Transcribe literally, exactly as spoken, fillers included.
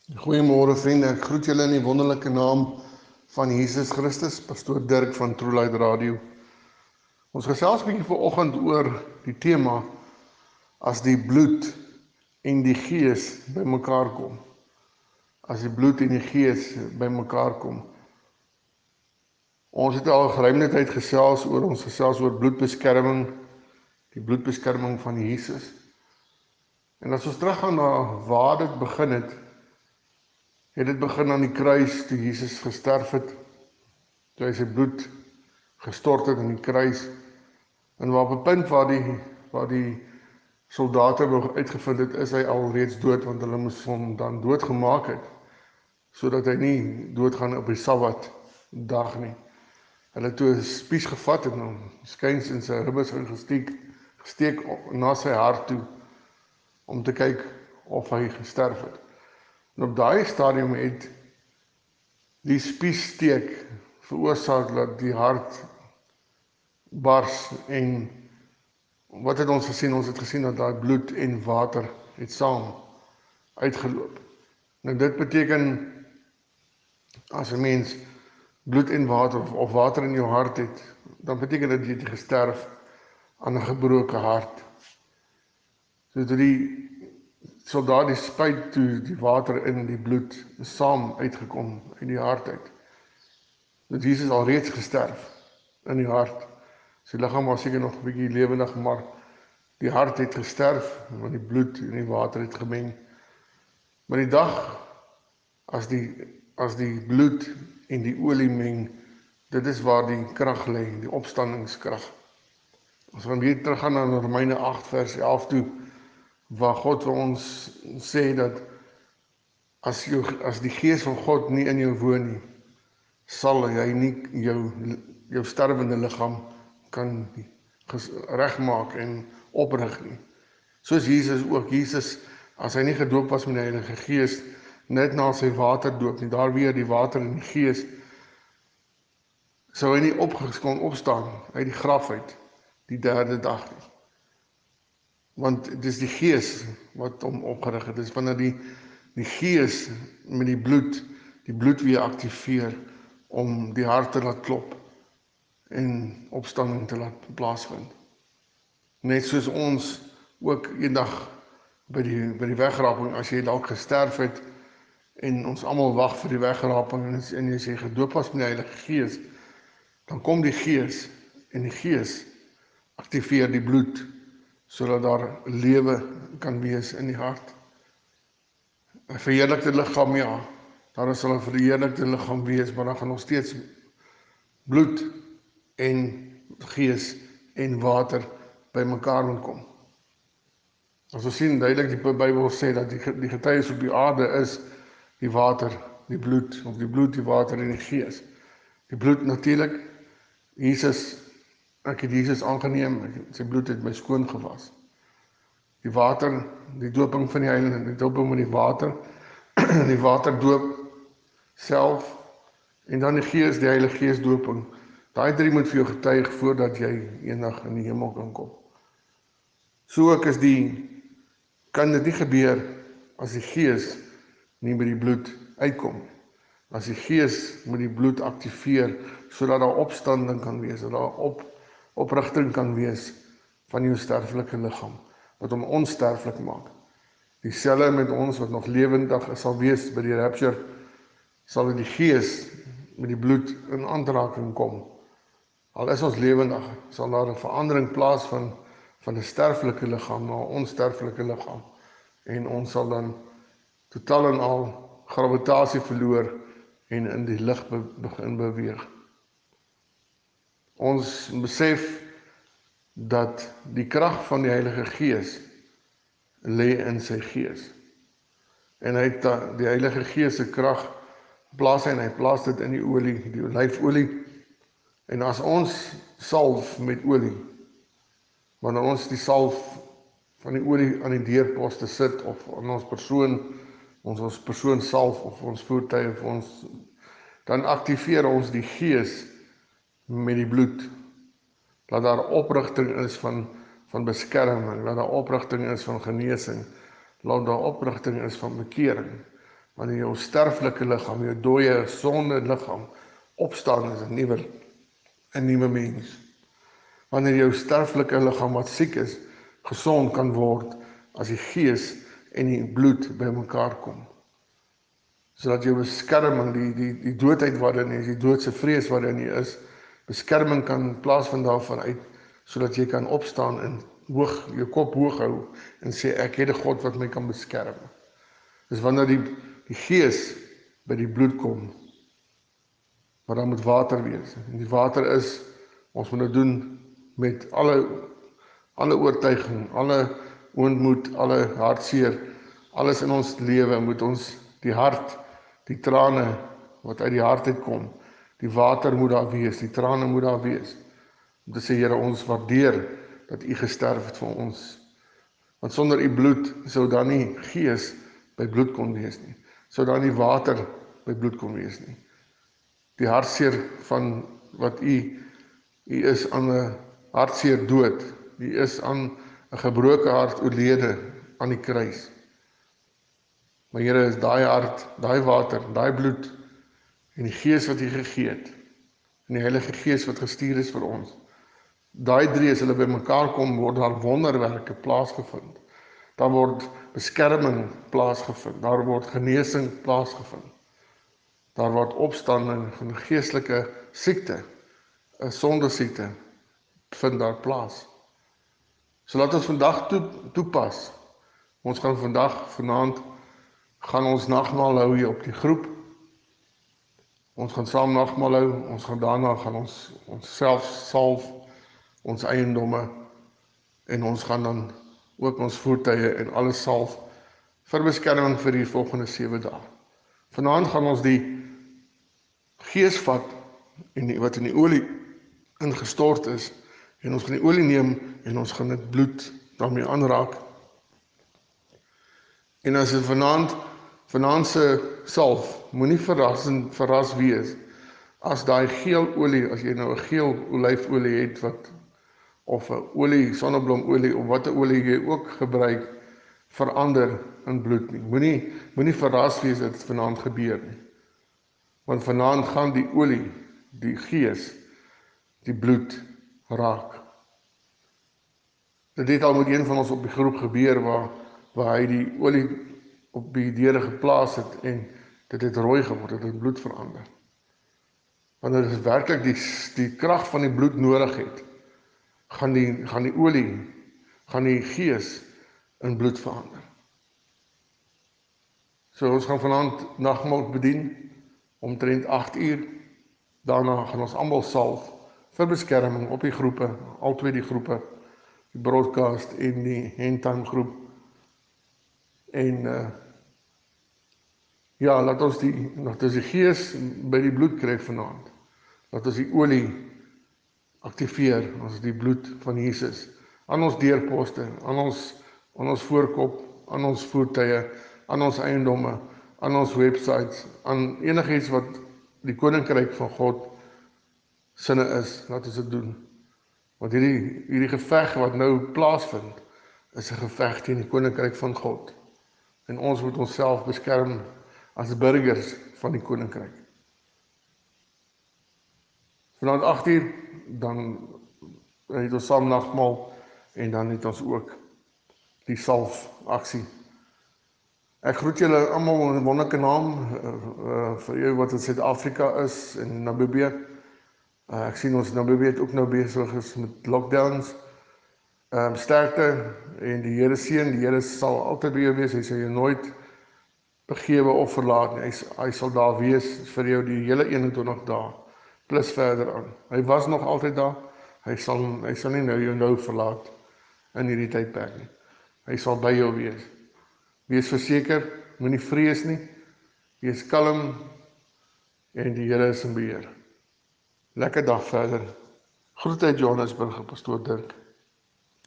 Goeiemôre vriende, ek groet julle in die wonderlike naam van Jesus Christus, Pastoor Dirk van True Light Radio. Ons gesels 'n bietjie vanoggend oor die tema as die bloed en die gees bymekaar kom. As die bloed en die gees bymekaar kom. Ons het al geruime tyd gesels oor ons gesels oor bloedbeskerming, die bloedbeskerming van Jesus. En as ons teruggaan na waar dit begin het, het dit begin aan die kruis toe Jesus gesterf het, toe hy sy bloed gestort het aan die kruis, en waar op 'n punt waar die, waar die soldate uitgevind het, is hy al reeds dood, want hulle moes hom dan doodgemaak het, sodat hy nie doodgaan op die Sabbat dag nie. Hulle het toe 'n spies gevat en hom skuins in sy ribbes ingesteek, gesteek na sy hart toe, om te kyk of hy gesterf het. En op daai stadium het die spiessteek veroorsaak dat die hart bars, en wat het ons gesien? Ons het gesien dat daai bloed en water het saam uitgeloop. Nou dit beteken, as 'n mens bloed en water of, of water in jou hart het, dan beteken dit jy het gesterf aan 'n gebroke hart. So toe die soldaat die spuit toe die water in die bloed saam uitgekom uit die hart uit. Dat Jesus al reeds gesterf in die hart. Sy liggaam was seker nog 'n bietjie lewendig, maar die hart het gesterf, want die bloed en die water het gemeng. Maar die dag as die as die bloed en die olie meng, dit is waar die krag lê, die opstandingskrag. As ons weer teruggaan na Romeine agt vers elf toe, waar God vir ons sê dat as, jou, as die gees van God nie in jou woon nie, sal hy nie jou, jou sterwende liggaam kan regmaak en oprig nie. Soos Jesus ook, Jesus, as hy nie gedoop was met die Heilige Gees, net na sy waterdoop nie, daar weer die water en die gees, sou hy nie opgeskon opstaan uit die graf uit, die derde dag nie. Want dit is die gees wat hom opgerig het. Dit is wanneer die, die gees met die bloed, die bloed weer aktiveer om die hart te laat klop en opstanding te laat plaasvind. Net soos ons ook eendag by die, by die wegraping, as jy dalk gesterf het en ons almal wag vir die wegraping en, en as jy gedoop was met die Heilige Gees, dan kom die gees en die gees aktiveer die bloed, sodat daar lewe kan wees in die hart. 'n Verheerlikte liggaam, ja, daar sal 'n verheerlikte liggaam wees, maar dan gaan nog steeds bloed en gees en water by mekaar moet kom. As ons sien duidelik, die Bybel sê dat die, die getuies op die aarde is die water, die bloed, of die bloed, die water en die gees. Die bloed natuurlik, Jesus, ek het Jesus aangeneem, sy bloed het my skoon gewas. Die water, die doping van die Heilige, die doping met die water, die waterdoop self, en dan die gees, die Heilige Gees doping. Daai drie moet vir jou getuig voordat jy eendag in die hemel kan kom. So ook is die, kan dit nie gebeur as die gees nie met die bloed uitkom. As die gees met die bloed aktiveer, sodat daar opstanding kan wees, sodat daar op, oprigting kan wees van jou sterflike liggaam, wat hom onsterflik maak. Dieselfde met ons wat nog lewendig sal wees by die rapture, sal die gees met die bloed in aanraking kom. Al is ons lewendig, sal daar 'n verandering plaas van, van 'n sterflike liggaam na 'n onsterflike liggaam. En ons sal dan totaal en al gravitasie verloor en in die lig be, begin beweeg. Ons besef dat die krag van die Heilige Gees lê in sy gees. En hy het die Heilige Gees se krag plaas hy en hy plaas dit in die olie, die olyfolie. En as ons salf met olie, wanneer ons die salf van die olie aan die deurposte sit, of aan ons persoon, ons ons persoon salf, of ons voertuig, of ons, dan aktiveer ons die gees met die bloed. Dat daar oprigting is van, van beskerming, dat daar oprigting is van genesing, dat daar oprigting is van bekering. Wanneer jou sterflike liggaam, jou dooie, sonde liggaam opstaan as 'n nuwe, 'n nuwe mens. Wanneer jou sterflike liggaam wat siek is, gesond kan word as die gees en die bloed by mekaar kom. Sodat jou beskerming, die die die doodheid waarin jy is, die doodse vrees waarin jy is, beskerming kan plaasvind daarvan uit, sodat jy kan opstaan en hoog, jou kop hoog hou en sê ek het 'n God wat my kan beskerm. Dis wanneer die die gees by die bloed kom, maar dan moet water wees. En die water is, ons moet dit doen met alle alle oortuiging, alle ootmoed, alle hartseer, alles in ons lewe moet ons die hart, die trane wat uit die hart uitkom, die water moet daar wees, die trane moet daar wees. Om te sê, Here, ons waardeer dat U gesterf het vir ons. Want sonder U bloed sou daar nie gees by bloed kon wees nie. Sou daar nie water by bloed kon wees nie. Die hartseer van wat U, U is aan 'n hartseer dood. U is aan 'n gebroke hart oorlede aan die kruis. Maar Here, is daai hart, daai water, daai bloed en die gees wat U gegee het en die Heilige Gees wat gestuur is vir ons. Daai drie, as hulle by mekaar kom, word daar wonderwerke plaasgevind. Daar word beskerming plaasgevind. Daar word genesing plaasgevind. Daar word opstanding van geestelike siekte, 'n sondesiekte, vind daar plaas. So laat ons vandag toe, toepas. Ons gaan vandag, vanaand, gaan ons nagmaal hou hier op die groep. Ons gaan saam nagmaal hou. Ons gaan daarna gaan ons onsself salf, ons eiendomme, en ons gaan dan ook ons voertuie en alles salf vir beskerming vir die volgende sewe dae. Vanaand gaan ons die gees vat en die, wat in die olie ingestort is, en ons gaan die olie neem en ons gaan dit bloed daarmee aanraak. En as dit vanaand, vanaand se salf, moenie verras, verras wees, as daai geel olie, as jy nou 'n geel olyfolie het, wat, of 'n olie, sonneblomolie, of wat 'n olie jy ook gebruik, verander in bloed nie. Moenie, moenie verras wees dat dit vanaand gebeur nie. Want vanaand gaan die olie, die gees, die bloed raak. Dit het al met een van ons op die groep gebeur, waar, waar hy die olie op die deure geplaas het, en dit het rooi geword, dit het bloed verander. Wanneer dit werklik die, die krag van die bloed nodig het, gaan die, gaan die olie, gaan die gees in bloed verander. So ons gaan vanaand nagmaal bedien, omtrent agt uur, daarna gaan ons almal salf, vir beskerming op die groepe, al twee die groepe, die broadcast en die handtime groep, en uh, ja, laat ons die, laat ons die gees by die bloed kry vanaand, laat ons die olie aktiveer, ons die bloed van Jesus, aan ons deurposte, aan ons, aan ons voorkop, aan ons voertuie, aan ons eiendomme, aan ons websites, aan enigiets wat die koninkryk van God sinne is, laat ons dit doen. Want hierdie, hierdie geveg wat nou plaasvind, is 'n geveg teen die koninkryk van God. En ons moet onsself beskerm as burgers van die koninkryk. Vanaand agt uur, dan het ons saam nagmaal, en dan het ons ook die salf aksie. Ek groet julle almal in 'n wonderlike naam, uh, uh, vir jou wat in Suid-Afrika is, en Namibië. Uh, ek sien ons Namibië het ook nou besig is met lockdowns. Um, sterkte, en die Here seën, die Here sal altyd by jou wees, hy sal jou nooit begewe of verlaat nie, hy, hy sal daar wees vir jou die hele eenentwintig dae, plus verder aan. Hy was nog altyd daar, hy sal, hy sal nie nou jou nou verlaat in hierdie tydperk nie. Hy sal by jou wees. Wees verseker, moenie vrees nie, wees kalm, en die Here is in beheer. Lekker dag verder. Groete uit Johannesburg, Pastoor Dirk.